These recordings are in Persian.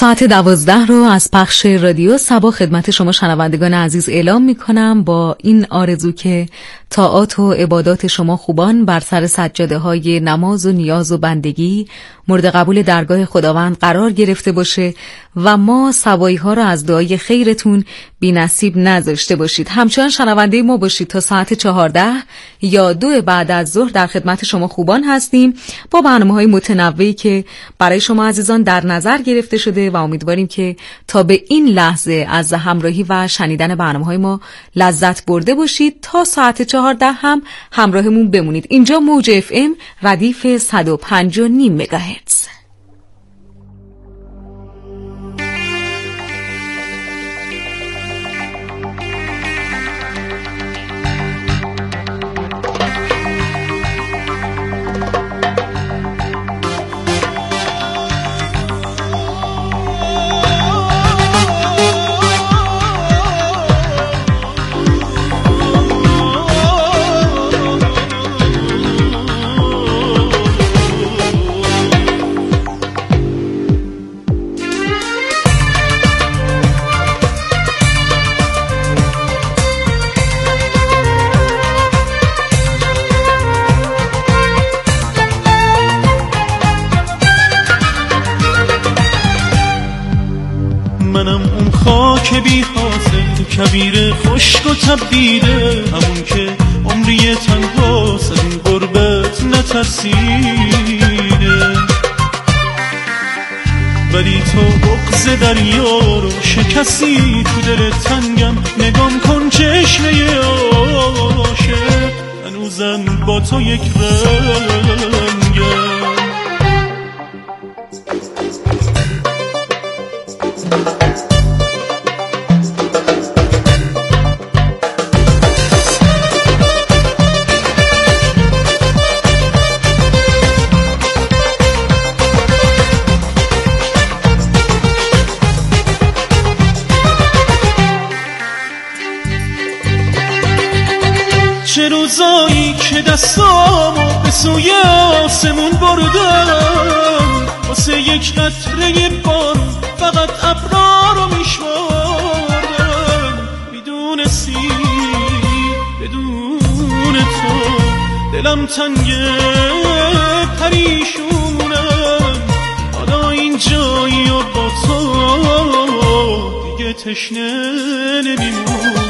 ساعت 12 رو از پخش رادیو صبا خدمت شما شنوندگان عزیز اعلام می کنم با این آرزو که طاعات و عبادات شما خوبان بر سر سجاده های نماز و نیاز و بندگی مورد قبول درگاه خداوند قرار گرفته باشه و ما سوایی ها را از دعای خیرتون بی نصیب نذاشته باشید. همچنان شنونده ما باشید تا ساعت 14 یا 2 بعد از ظهر در خدمت شما خوبان هستیم با برنامه‌های متنوعی که برای شما عزیزان در نظر گرفته شده و امیدواریم که تا به این لحظه از همراهی و شنیدن برنامه‌های ما لذت برده باشید. تا ساعت 14 هم همراهمون بمونید. اینجا موج اف ام ردیف 105.5 مگاهرتز. که بی حاصل کبیر خشک و تبدیده، همون که عمری تنها از این غربت نترسیده، ولی تو بغض دریا رو شکستی تو دل تنگم. نگام کن چشمه عاشق هنوزم با تو یک رنگم. چه روزایی که دستامو به سوی آسمون بردم، واسه یک قطره بارون فقط ابرا رو میشمردم. میدونستی بدون تو دلم تنگه پریشونم، حالا این جایی و با تو دیگه تشنه نمیمونم.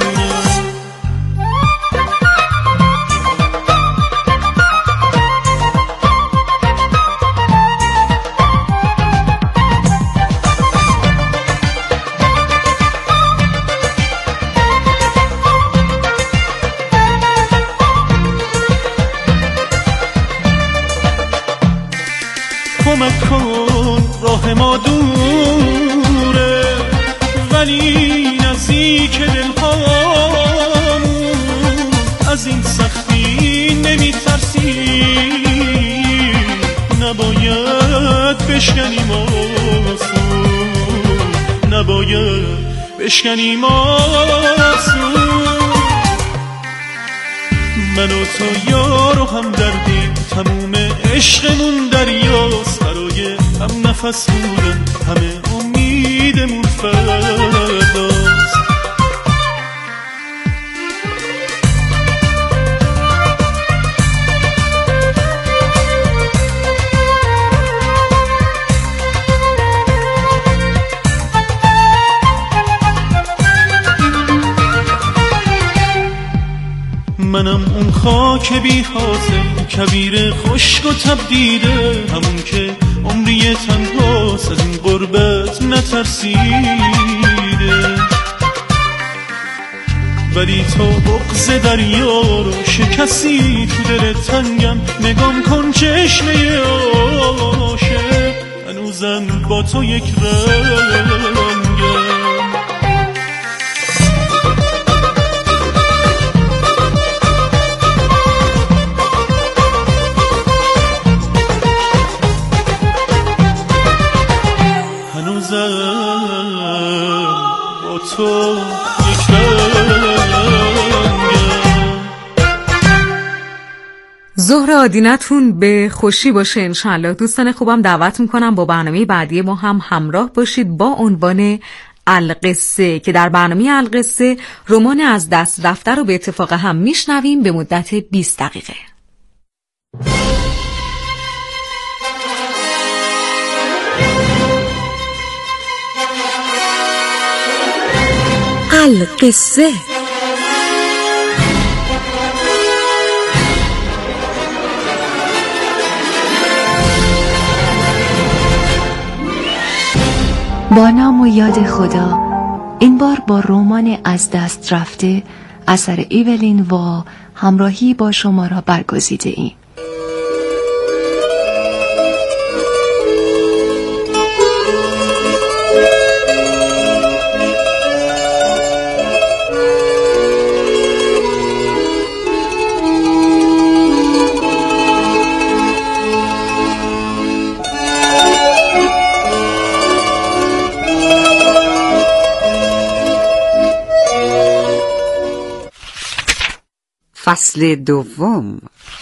کمک کن راه ما دوره ولی نزدیک دلهامون، از این سختی نمیترسی، نباید بشکنیم آسون، نباید بشکنیم آسون. من و تو یار و هم دردیم، تموم عشقمون دریاست، برای هم نفس بودن همه امیدمون فرداست. منم اون خاک بی حاصل کبیر خشک و تبدیده، همون که عمری تنها از این غربت نترسیده، ولی تو بغض دریا رو شکستی تو دل تنگم. نگام کن چشمه عاشق هنوزم با تو یک رنگم. با تو ظهر آدینتون به خوشی باشه انشالله. دوستان خوبم دعوت میکنم با برنامه بعدی ما هم همراه باشید با عنوان القصه که در برنامه القصه رمان از دست رفته رو به اتفاق هم میشنویم به مدت 20 دقیقه. القصه با نام و یاد خدا. این بار با رمان از دست رفته اثر ایولین وا همراهی با شما را برگزیده ایم. فصل دوم.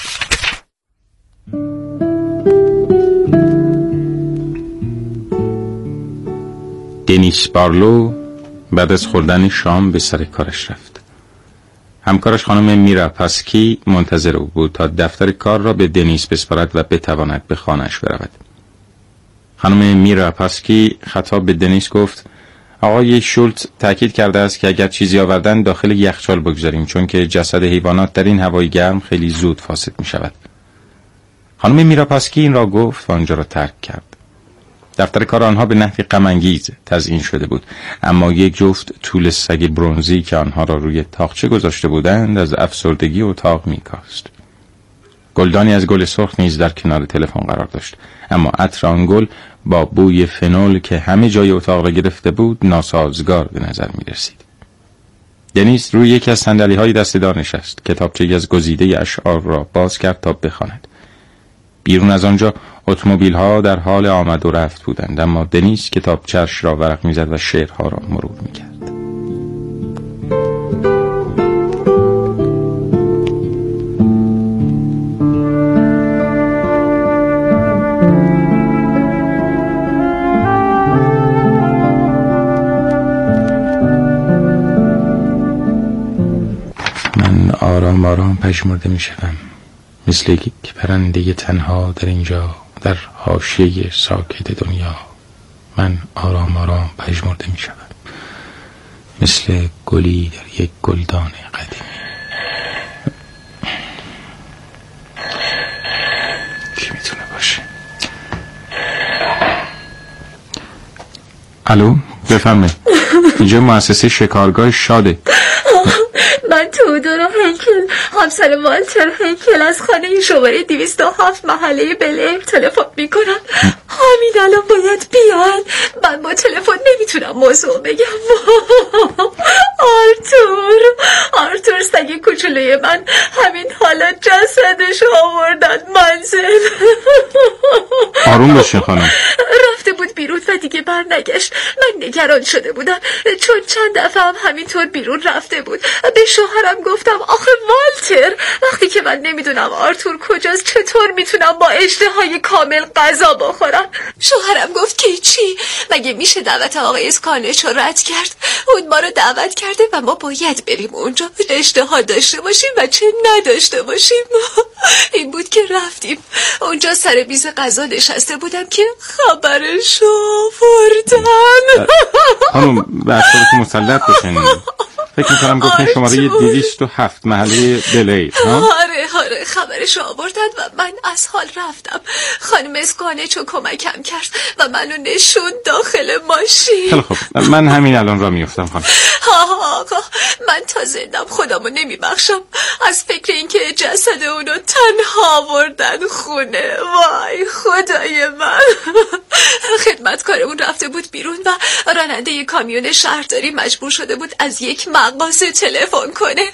دنیس بارلو بعد از خوردن شام به سر کارش رفت. همکارش خانم میرا پاسکی منتظر او بود تا دفتر کار را به دنیس بسپارد و بتواند به خانه‌اش برود. خانم میرا پاسکی خطاب به دنیس گفت: آقای شولتز تاکید کرده است که اگر چیزی آوردن داخل یخچال بگذاریم، چون که جسد حیوانات در این هوای گرم خیلی زود فاسد می شود. خانم میراپاسکی این را گفت و آنجا را ترک کرد. دفتر کار آنها به نحوی غم‌انگیز تزیین شده بود، اما یک جفت توله سگ برنزی که آنها را روی تاقچه گذاشته بودند از افسردگی اتاق می کاست. گلدانی از گل سرخ نیز در کنار تلفن قرار داشت، اما عطر آن گل با بوی فنول که همه جای اتاق را گرفته بود ناسازگار به نظر می رسید. دنیس روی یکی از صندلی‌های دسته‌دار نشست. کتابچه‌ای از گزیده اشعار را باز کرد تا بخواند. بیرون از آنجا اتومبیل‌ها در حال آمد و رفت بودند، اما دنیس کتابچه‌اش را ورق می‌زد و شعرها را مرور می‌کرد. آرام آرام پژمرده می شدم، مثل یک پرنده تنها در اینجا در حاشیه ساکت دنیا. من آرام آرام پژمرده می شدم، مثل گلی در یک گلدان قدیمی. کی میتونه باشه؟ الو، بفرمایید. اینجا مؤسسه شکارگاه شاده. من تودورا هنکل، همسر والتر هنکل از خانه شماره 207 محله بلیر تلفن میکنم. همین الان باید بیان. من با تلفن نمیتونم موضوع بگم. آرتور سگ کوچولوی من همین حالا جسدش آوردن منزل. آروم باشین خانم. رفته بود بیرون و دیگه برنگشت. من نگران شده بودم چون چند دفعه هم همینطور بیرون رفته بود. به شوهرم گفتم آخه والتر، وقتی که من نمیدونم آرتور کجاست چطور میتونم با اشتهای کامل غذا بخورم؟ شوهرم گفت که چی؟ مگه میشه دعوت آقای اسکانش رو رد کرد؟ اون ما رو دعوت کرده و ما باید بریم اونجا، اشتها داشته باشیم و چه نداشته باشیم. این بود که رفتیم اونجا. سر میز غذا نشسته بودم که خبرشو آوردن. خانم به اعصابتون مسلط باشین. فکر میکنم گفتن شماره 207 محله بلیر. آره خبرشو آوردن و من از حال رفتم. خانم اسکانچو کمکم کرد و منو نشون داخل ماشین. خیلی خوب، من همین الان را میافتم خانم. آقا من تا زندم خودمو نمیبخشم از فکر اینکه جسد اونو تنها آوردن خونه. وای خدای من. خدمتکارمون رفته بود بیرون و راننده کامیون شهرداری مجبور شده بود از یک مغازه تلفن کنه.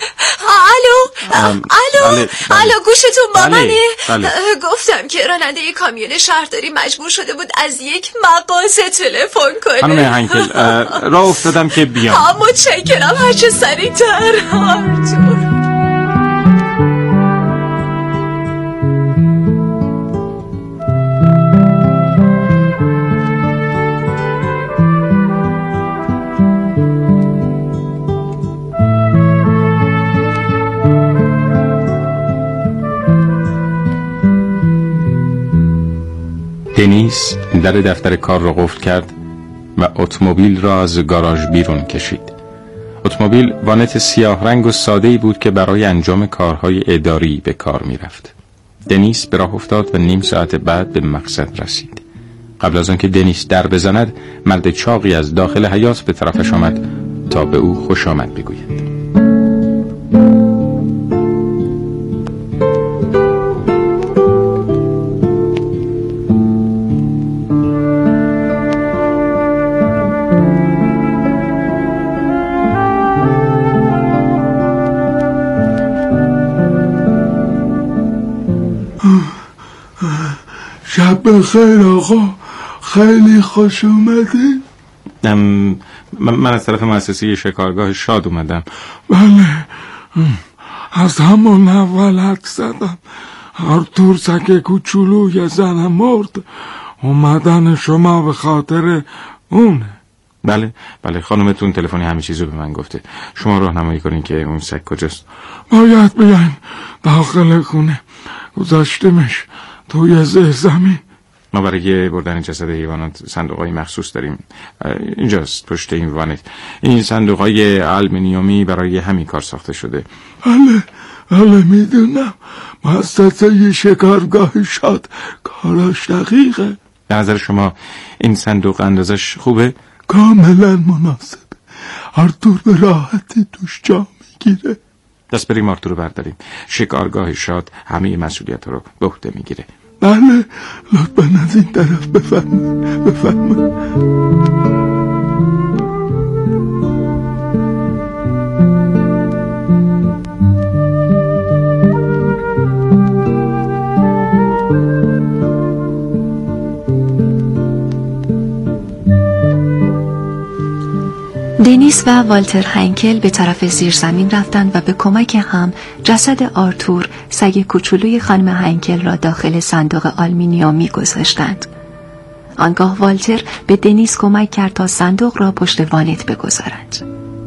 الو گوشتون با منه؟ گفتم که راننده کامیون شهرداری مجبور شده بود از یک مغازه تلفن کنه. خانم هنکل راه افتادم که بیام. متشکرم، هرچه سریعتر. آرتور دنیس در دفتر کار را قفل کرد و اتومبیل را از گاراژ بیرون کشید. اتومبیل وانت سیاه رنگ و ساده‌ای بود که برای انجام کارهای اداری به کار می‌رفت. دنیس به راه افتاد و نیم ساعت بعد به مقصد رسید. قبل از آنکه دنیس در بزند، مرد چاقی از داخل حیاط به طرفش آمد تا به او خوش آمد بگوید. شب بخیر آقا، خیلی خوش اومدی. من از طرف مؤسسه شکارگاه شاد اومدم. بله، از همون اول حد زدم. آرتور سگ کوچولوی زنم مرد، اومدن شما به خاطر اونه. بله خانومتون تلفنی همه چیزو به من گفته. شما راهنمایی کنین که اون سگ کجاست. باید بیاین داخل خونه، گذاشتیمش توی زمین. ما برای بردن جسد حیوانات صندوق‌های مخصوص داریم. اینجاست پشت این وانت. این صندوق‌های آلومینیومی برای همین کار ساخته شده. بله میدونم. مؤسسه شکارگاه شاد کاراش دقیقه. به نظر شما این صندوق اندازش خوبه؟ کاملا مناسب. آرتور به راحتی توش جا میگیره. دست بریم آرتور رو برداریم. شکارگاه شاد همه مسئولیت رو به عهده میگیره. بله، لطفاً از این طرف بفرمایید. دنیس و والتر هنکل به طرف زیرزمین رفتند و به کمک هم جسد آرتور، سگ کوچولوی خانم هنکل را داخل صندوق آلومینیومی گذاشتند. آنگاه والتر به دنیس کمک کرد تا صندوق را پشت وانت بگذارد.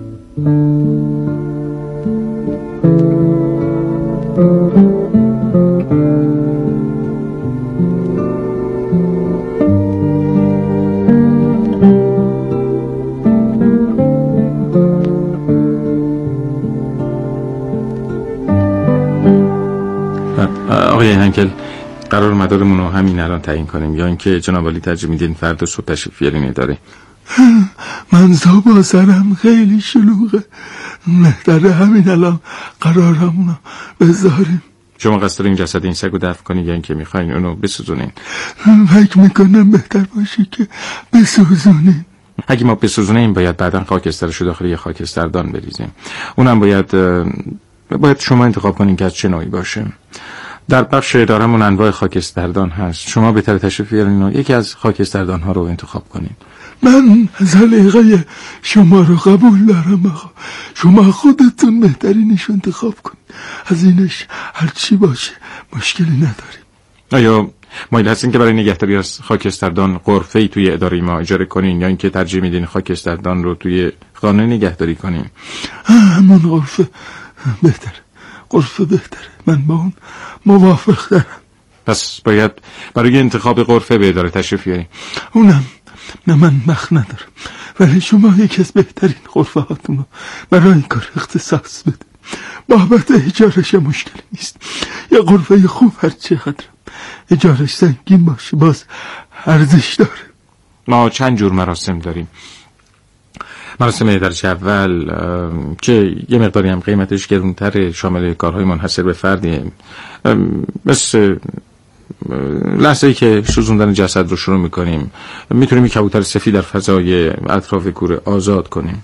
آقای هنکل، قرار مدارمون رو همین الان تعیین کنیم یا اینکه جناب عالی ترجیح میدین فردا صبح تشریف بیارین اداره؟ من صبح سرم خیلی شلوغه، بهتره همین الان قرارمون رو بذاریم. شما قصد دارین جسد این سگ رو دفن کنین یا اینکه میخواین اونو بسوزونین؟ فکر میکنم بهتر باشه که بسوزونین. اگه ما بسوزونیم باید بعداً خاکسترشو داخل یه خاکستردان بریزیم. اونم باید شما انتخاب کنین که از چه نوعی باشه. در بخش اداره‌مون انواع خاکستردان هست. شما بهتره تشریف بیارین و یکی از خاکستردان ها رو انتخاب کنین. من سلیقه شما رو قبول دارم آقا. شما خودتون بهترینش انتخاب کنین. از اینش هر چی باشه مشکلی نداریم. آیا مایل هستین که برای نگهداری از خاکستردان غرفه‌ای توی اداره ما اجاره کنین یا اینکه ترجیح میدین خاکستردان رو توی خانه نگهداری کنین؟ همون غرفه بهتره. من با اون موافق دارم. پس باید برای انتخاب غرفه به اداره تشریف بیاریم. اونم نه، من وقت ندارم، ولی شما یکی از بهترین غرفه هاتون رو برای این کار اختصاص بده. بابت اجارش مشکلی نیست. یه غرفه خوب هر چقدر اجارش سنگین باشه باز ارزش داره. ما چند جور مراسم داریم. مراسم درجه اول که یه مقداری هم قیمتش گرونتره، شامل کارهای منحصر به فردیه، مثل لحظه‌ای که سوزوندن جسد رو شروع میکنیم میتونیم یک کبوتر سفید در فضای اطراف کوره آزاد کنیم.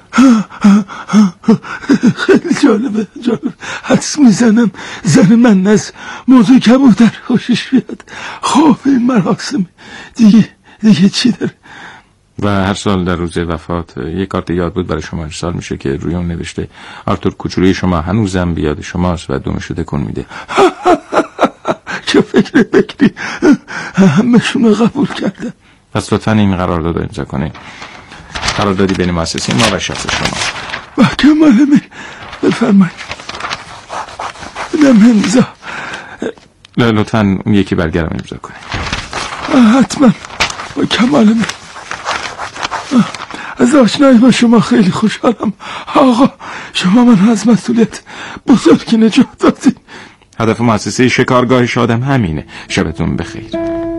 خیلی جالبه. حدس میزنم زن من از موضوع کبوتر خوشش بیاد. خب این مراسم دیگه چی داره؟ و هر سال در روز وفات یک کارت یاد بود برای شما ارسال میشه که روی اون نوشته آرتور کوچولوی شما هنوزم به یاد شماست و دومشو تکون میده. چه فکری همشون قبول کردن. پس لطفا این قرارداد رو امضا کنید. قراردادی بین مؤسسه ما و شخص شما. با کمال میل. بفرمایید. بدم امضا. لطفا اون یکی برگرم امضا کنید. حتما با کمال من. از آشنایی با شما خیلی خوشحالم آقا. شما من از مسئولیت بزرگی نجات دادید. هدف مؤسسه شکارگاه شادم همینه. شبتون بخیر.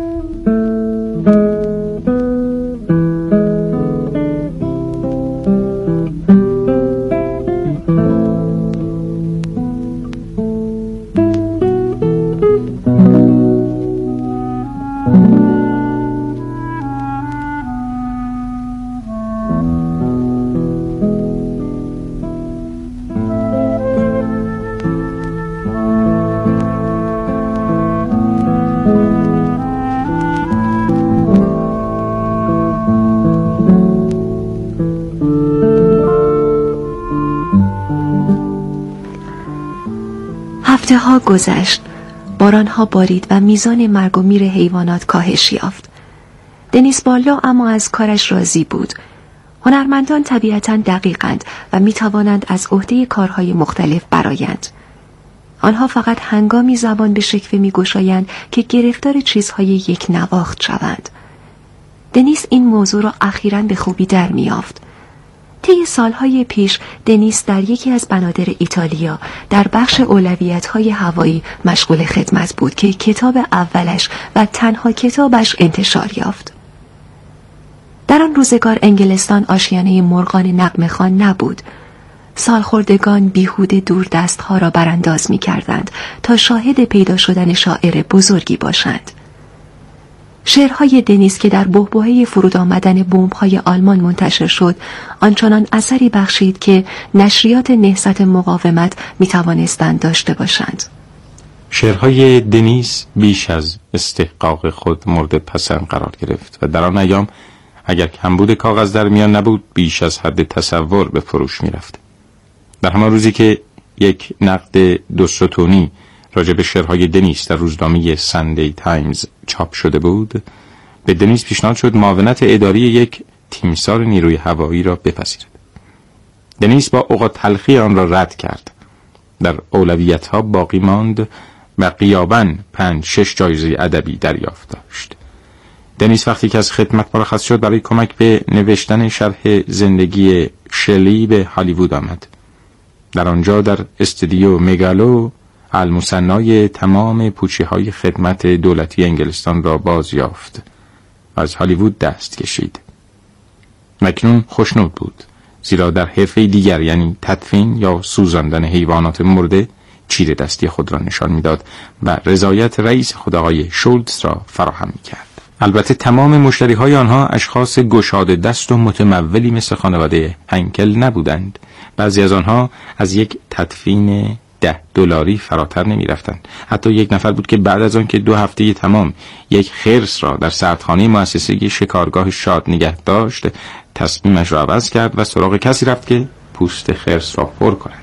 هفته ها گذشت. باران ها بارید و میزان مرگ و میر حیوانات کاهش یافت. دنیس بارلو اما از کارش راضی بود. هنرمندان طبیعتاً دقیقند و می توانند از عهده کارهای مختلف برآیند. آنها فقط هنگامی زبان به شکوه می گشایند که گرفتار چیزهای یک نواخت شوند. دنیس این موضوع را اخیراً به خوبی در می یافت. طی سالهای پیش دنیس در یکی از بنادر ایتالیا در بخش اولویت‌های هوایی مشغول خدمت بود که کتاب اولش و تنها کتابش انتشار یافت. در آن روزگار انگلستان آشیانه مرغان نغمه‌خوان نبود. سالخوردگان بیهوده دوردست‌ها را برانداز می‌کردند تا شاهد پیدا شدن شاعر بزرگی باشند. شعرهای دنیس که در بحبوحه فرود آمدن بمب‌های آلمان منتشر شد آنچنان اثری بخشید که نشریات نهضت مقاومت می‌توانستند داشته باشند. شعرهای دنیس بیش از استحقاق خود مورد پسند قرار گرفت و در آن ایام اگر کمبود کاغذ در میان نبود بیش از حد تصور به فروش می‌رفت. در همان روزی که یک نقد 2 ستونی راجع به شعرهای دنیس در روزنامه ساندی تایمز چاپ شده بود، به دنیس پیشنهاد شد معاونت اداری یک تیمسار نیروی هوایی را بپذیرد. دنیس با اوقات تلخی آن را رد کرد. در اولویت‌ها باقی ماند و غیاباً 5-6 جایزه ادبی دریافت داشت. دنیس وقتی که از خدمت مرخص شد برای کمک به نوشتن شرح زندگی شلی به هالیوود آمد. در آنجا در استودیو مگالو المصنای تمام پوچی‌های خدمت دولتی انگلستان را باز یافت و از هالیوود دست کشید. مکنون خوشنود بود، زیرا در حرفه دیگر یعنی تدفین یا سوزاندن حیوانات مرده چیره دستی خود را نشان میداد و رضایت رئیس خود آقای شولتز را فراهم می‌کرد. البته تمام مشتری‌های آنها اشخاص گشاده دست و متمولی مثل خانواده هنکل نبودند. بعضی از آنها از یک تدفین $10 فراتر نمی رفتند. حتی یک نفر بود که بعد از آن که 2 هفته تمام یک خرس را در سردخانه مؤسسه شکارگاه شاد نگه داشت، تصمیمش را عوض کرد و سراغ کسی رفت که پوست خرس را پر کند.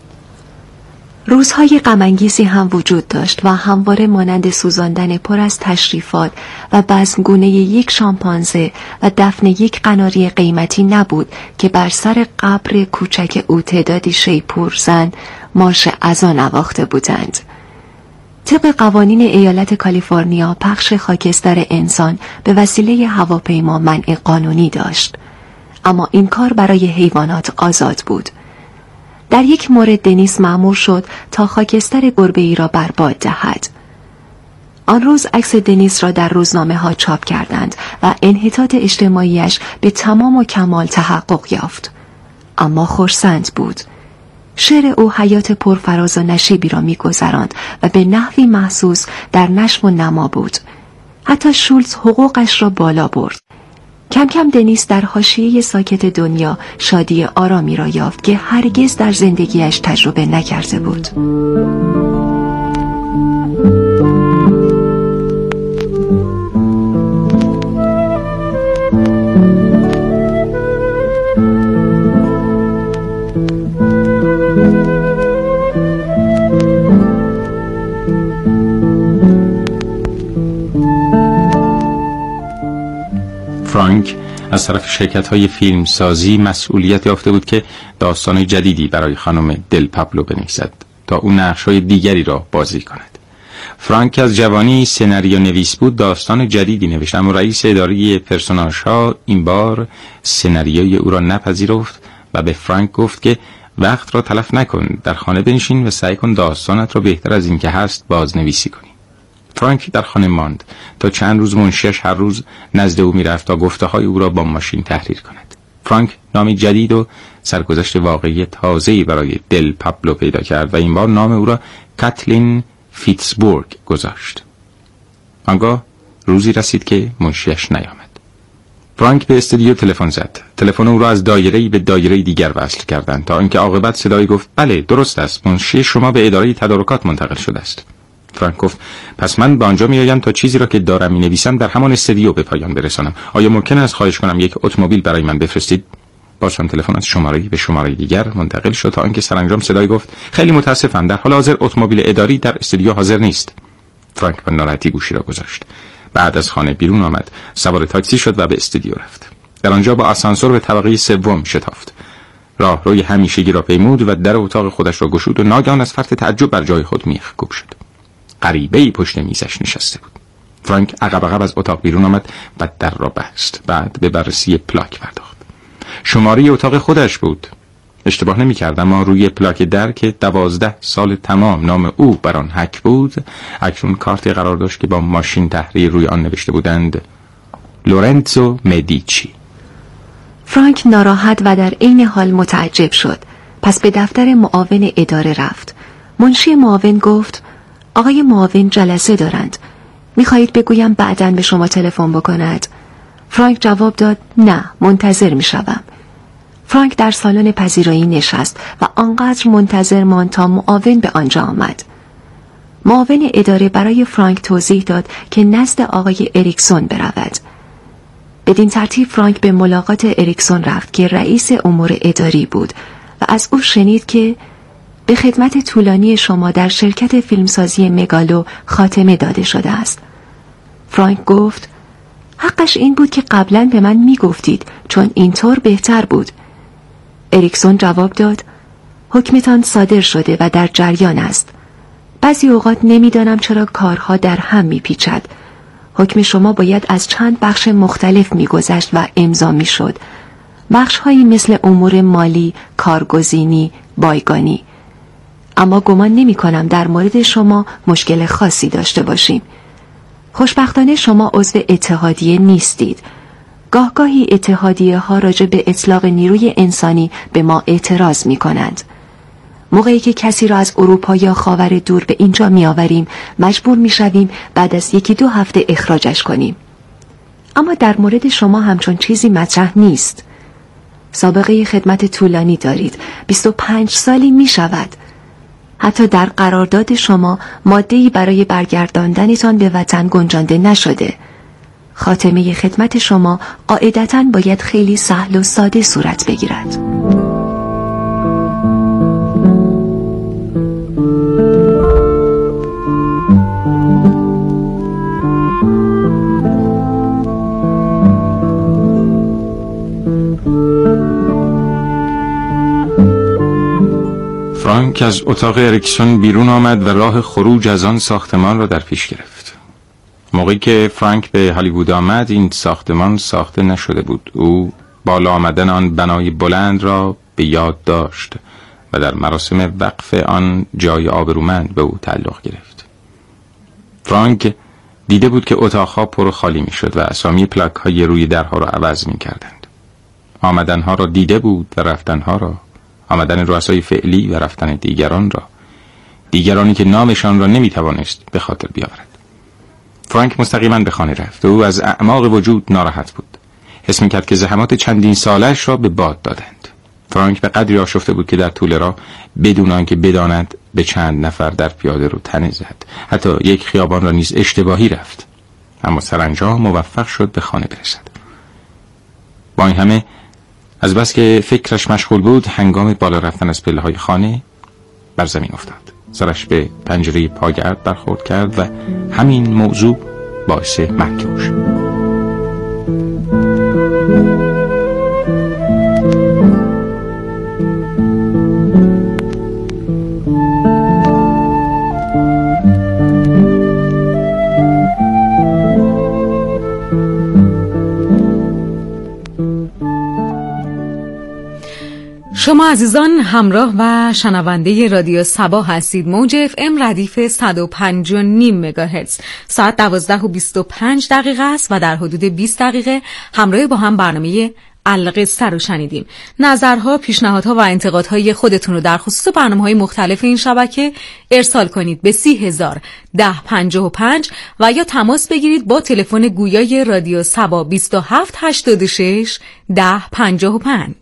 روزهای غم‌انگیزی هم وجود داشت و همواره مانند سوزاندن پر از تشریفات و بزمگونه یک شامپانزه و دفن یک قناری قیمتی نبود که بر سر قبر کوچک او تعدادی شیپور زن مارش اذان نواخته بودند. طبق قوانین ایالت کالیفرنیا پخش خاکستر انسان به وسیله هواپیما منع قانونی داشت، اما این کار برای حیوانات آزاد بود. در یک مورد دنیس مأمور شد تا خاکستر گربه‌ای را برباد دهد. آن روز عکس دنیس را در روزنامه ها چاپ کردند و انحطاط اجتماعیش به تمام و کمال تحقق یافت. اما خرسند بود. شعر او حیات پرفراز و نشیبی را می‌گذراند و به نحوی محسوس در نشو و نما بود. حتی شولتز حقوقش را بالا برد. کم کم دنیس در حاشیه ساکت دنیا شادی آرامی را یافت که هرگز در زندگیش تجربه نکرده بود. فرانک از طرف شرکت‌های فیلمسازی مسئولیت یافته بود که داستان جدیدی برای خانم دل پابلو بنویسد تا او نقش‌های دیگری را بازی کند. فرانک از جوانی سناریو نویس بود، داستان جدیدی نوشت، اما رئیس اداره پرسوناژها این بار سناریوی او را نپذیرفت و به فرانک گفت که وقت را تلف نکن، در خانه بنشین و سعی کن داستانت را بهتر از این که هست بازنویسی کنی. فرانک در خانه ماند تا چند روز منشیش هر روز نزد او میرفت تا گفته‌های او را با ماشین تحریر کند. فرانک نامی جدید و سرگذشت واقعی تازه‌ای برای دل پابلو پیدا کرد و این بار نام او را کاتلین فیتزبورگ گذاشت. آنگاه روزی رسید که منشیش نیامد. فرانک به استودیو تلفن زد. تلفن او را از دایره‌ای به دایره دیگر وصل کردند تا اینکه عاقبت صدایی گفت بله درست است، منشی شما به اداره تدارکات منتقل شده است. فرانک گفت پس من به آنجا میآیم تا چیزی را که دارم می‌نویسم در همان استودیو به پایان برسانم. آیا ممکن است خواهش کنم یک اتومبیل برای من بفرستید؟ بازم تلفن از شماره‌ای به شماره دیگر منتقل شد تا اینکه سرانجام صدایی گفت خیلی متاسفم، در حال حاضر اتومبیل اداری در استودیو حاضر نیست. فرانک با ناراحتی گوشی را گذاشت. بعد از خانه بیرون آمد، سوار تاکسی شد و به استودیو رفت. در آنجا با آسانسور به طبقه سوم شتافت. راهروی همیشگی را پیمود و در اتاق خودش را گشود و ناگهان از فرط تعجب بر جای خود میخکوب شد. غریبه‌ای پشت میزش نشسته بود. فرانک عقب از اتاق بیرون آمد و در را بست. بعد به بررسی پلاک پرداخت. شماره اتاق خودش بود. اشتباه نمی‌کرد، اما روی پلاک در که 12 سال تمام نام او بر آن حک بود، اکنون کارتی قرار داشت که با ماشین تحریر روی آن نوشته بودند لورنزو مدیچی. فرانک ناراحت و در عین حال متعجب شد. پس به دفتر معاون اداره رفت. منشی معاون گفت آقای معاون جلسه دارند. می‌خواهید بگویم بعداً به شما تلفن بکند؟ فرانک جواب داد نه، منتظر می‌شوم. فرانک در سالن پذیرایی نشست و آنقدر منتظر ماند تا معاون به آنجا آمد. معاون اداره برای فرانک توضیح داد که نزد آقای اریکسون برود. بدین ترتیب فرانک به ملاقات اریکسون رفت که رئیس امور اداری بود و از او شنید که به خدمت طولانی شما در شرکت فیلمسازی مگالو خاتمه داده شده است. فرانک گفت حقش این بود که قبلا به من می گفتید چون اینطور بهتر بود. اریکسون جواب داد حکمتان صادر شده و در جریان است. بعضی اوقات نمیدانم چرا کارها در هم می پیچد. حکم شما باید از چند بخش مختلف می گذشت و امضا می شد. بخشهایی مثل امور مالی، کارگزینی، بایگانی. اما گمان نمی کنم در مورد شما مشکل خاصی داشته باشیم. خوشبختانه شما عضو اتحادیه نیستید. گاهگاهی اتحادیه ها راجع به اطلاق نیروی انسانی به ما اعتراض می کنند. موقعی که کسی را از اروپا یا خاور دور به اینجا می آوریم مجبور می شویم بعد از 1-2 هفته اخراجش کنیم. اما در مورد شما همچون چیزی مطرح نیست. سابقه خدمت طولانی دارید. 25 سالی می شود. حتی در قرارداد شما ماده‌ای برای برگرداندنتان به وطن گنجانده نشده. خاتمه خدمت شما قاعدتاً باید خیلی سهل و ساده صورت بگیرد. فرانک از اتاق اریکسون بیرون آمد و راه خروج از آن ساختمان را در پیش گرفت. موقعی که فرانک به هالیوود آمد این ساختمان ساخته نشده بود. او بالا آمدن آن بنای بلند را به یاد داشت و در مراسم وقف آن جای آبرومند به او تعلق گرفت. فرانک دیده بود که اتاقها پر خالی می شد و اسامی پلاک های روی درها را عوض می کردند. آمدنها را دیده بود و رفتنها را، آمدن رؤسای فعلی و رفتن دیگران را، دیگرانی که نامشان را نمی توانست به خاطر بیاورد. فرانک مستقیما به خانه رفت. او از اعماق وجود ناراحت بود. حس می‌کرد که زحمات چندین سالش را به باد دادند. فرانک به قدری آشفته بود که در طول راه بدون آنکه بداند به چند نفر در پیاده رو تنه زد. حتی یک خیابان را نیز اشتباهی رفت. اما سرانجام موفق شد به خانه برسد. با این همه از بس که فکرش مشغول بود، هنگام بالا رفتن از پله‌های خانه بر زمین افتاد. سرش به پنجره پاگرد برخورد کرد و همین موضوع باعث مرگ او شد. شما عزیزان همراه و شنونده رادیو صبا هستید. موج FM ردیف 105.5 مگاهرتز. ساعت 12:25 است و در حدود 20 دقیقه همراه با هم برنامه القصه رو شنیدیم. نظرها، پیشنهادها و انتقادهای خودتون رو در خصوص برنامه‌های مختلف این شبکه ارسال کنید به 30,1055 و یا تماس بگیرید با تلفن گویای رادیو صبا 2786 1055.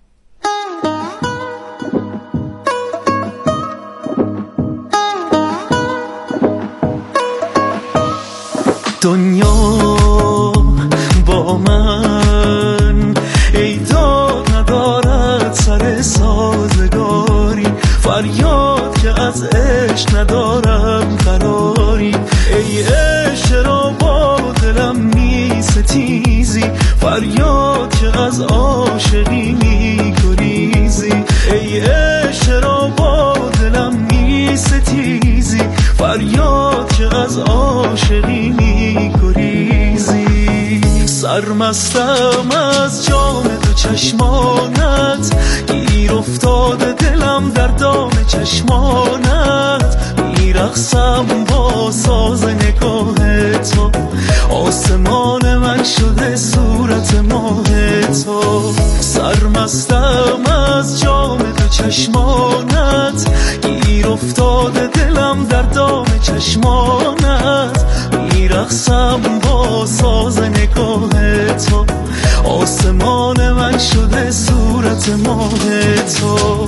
دنیا با من ایداد ندارد سر سازگاری، فریاد که از عشق ندارم قراری. ای عشق را با دلم می ستیزی، فریاد که از عاشقی می گریزی. ای عشق را با دلم می ستیزی، فریاد که از عاشقی می گریزی. سرمستم از جام تو چشمانت، گیر افتاده دلم در دام چشمانت. میرقصم با ساز نگاه تو، آسمان من شده صورت ماه تو. سرمستم از جام تو چشمانت، گیر افتاده دلم در دام چشمانت. میرقصم با ساز نگاه تو، آسمان من شده صورت ماه تو.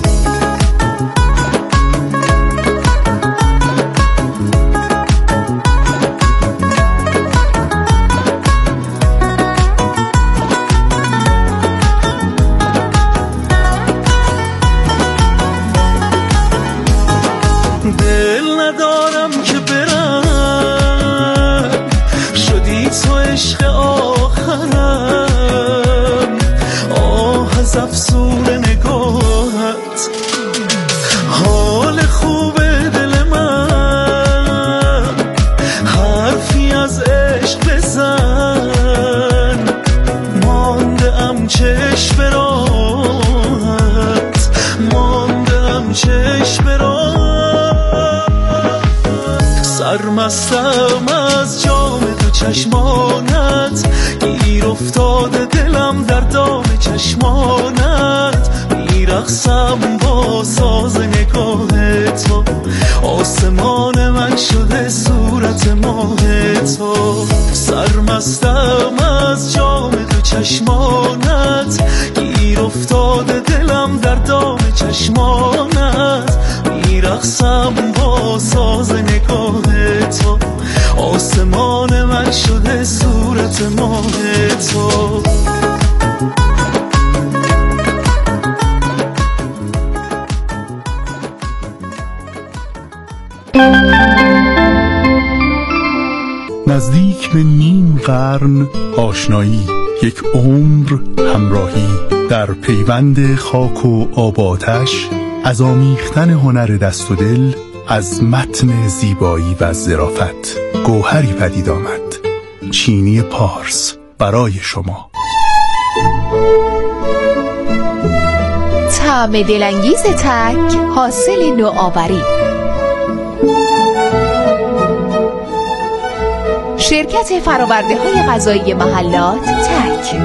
دل ندارم که برم، شدی تو عشق آخرم. آه از افسون نگاهت، حال خوب دل من. حرفی از عشق بزن، مانده ام چشم راهت، مانده ام چشم راهت. سرمستم از جام تو چشمانت، گیر افتاده دلم در دام چشمانت. میرقصم با ساز نگاه تو، آسمان من شده صورت ماه تو. سرمستم از جام تو چشمانت، گیر افتاده دلم در دام چشمانت. میرقصم با ساز نگاه تو، آسمان من شده صورت ماه تو. نزدیک به نیم قرن آشنایی، یک عمر همراهی، در پیوند خاک و آب آتش، از آمیختن هنر دست و دل، از متن زیبایی و ظرافت گوهری پدید آمد. چینی پارس برای شما. طعم دلانگیز تک، حاصل نوآوری. شرکت فرآورده‌های غذایی محلات تک.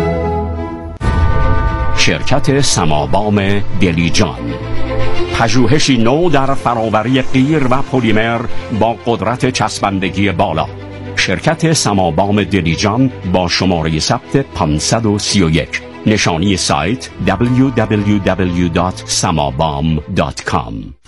شرکت سمابام دلیجان، پژوهشی نو در فرآوری قیر و پلیمر با قدرت چسبندگی بالا. شرکت سمابام دلیجان با شماره ثبت 531. نشانی سایت www.samabam.com.